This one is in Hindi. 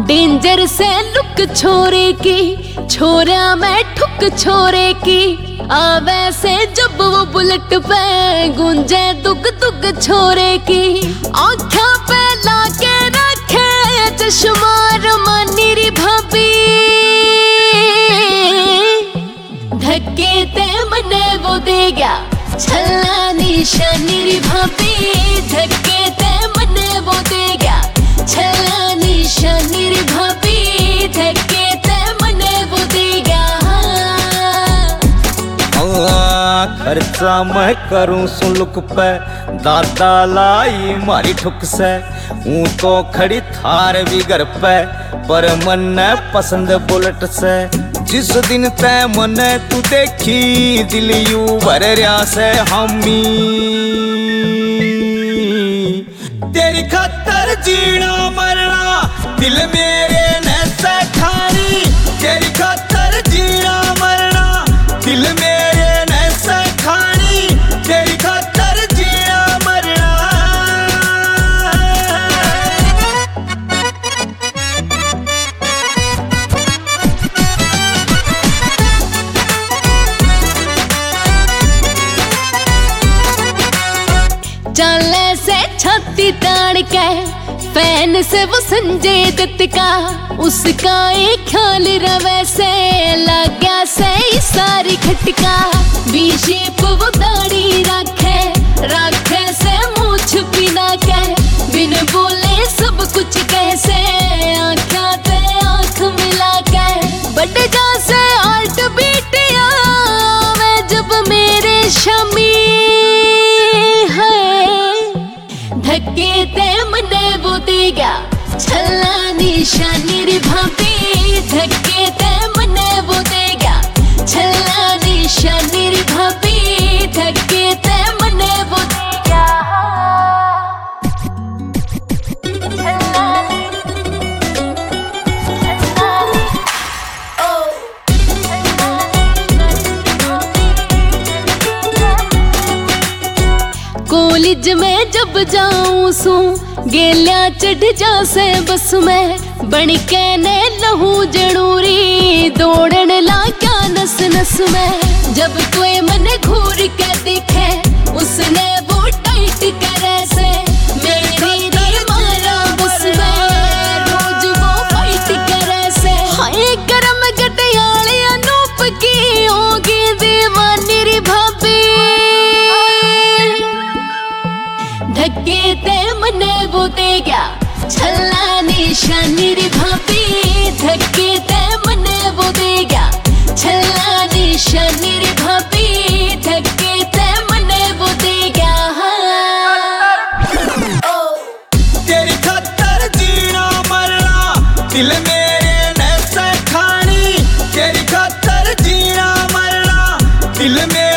डेंजर से लुक छोरे की, छोरा मैं ठुक छोरे की। आवे से जब वो बुलेट पे गूंजे दुग दुग छोरे की। आँखों पे लाके रखे चश्मा रोमानी री भाभी, धक्के ते मने वो दे गया छल्ला निशानी री भाभी। धक्के ते मने वो दे गया छल्ला निशानी री भाभी। धक्के ते मने वो दे गया। खर्चा मैं करूं सुलुक पे, दादा लाई मारी ठुक से। हूं तो खड़ी थार भी घर पे, पर मन पसंद बुलेट से। जिस दिन तय मन तू देखी, दिल यू भर रहा से हामी। तेरी खातर जीना मरना दिल मेरे ने सठानी। तेरी खातर जीना मरना दिल मेरे ने सठानी। तेरी खातर जीना मरना। चले से छाती ताड़ के फैन से वो संजय दत्त का, उसका एक ख्याल रवे से लग गया से सारी खटका। वी शेप वो दाढ़ी रखे, रखे से मूछ बिना के, बिन बोले सब कुछ कैसे आँखों पे आँख मिला के। बट जा से आर्ट बीट आवे जब मेरे शमी धक्के ते मने वो दे गया छल्ला निशानी री भाभी। धक्के ते मने वो दे गया छल्ला निशानी री भाभी। धक्के ते मने वो दे गया कॉलेज में जब जाऊं सू गेलिया चढ़ जा से बस में। बन के ने लहू जड़ूरी दौड़न लागा नस नस में। जब कोई मन घूर के दिखे, उसने वो टाइट करे से मेरी री मारा बस में। रोज वो फाइट करे से हाय गरम गटियाली अनूप की होगी दीवानी री भाभी। धक्के ते मने वो दे गया छल्ला निशानी री भाभी। धक्के ते मने वो दे गया छल्ला निशानी री भाभी। धक्के ते मने वो दे गया। तेरी खातर जीना मरना दिल मेरे ने सठानी। तेरी खातर जीना मरना दिल में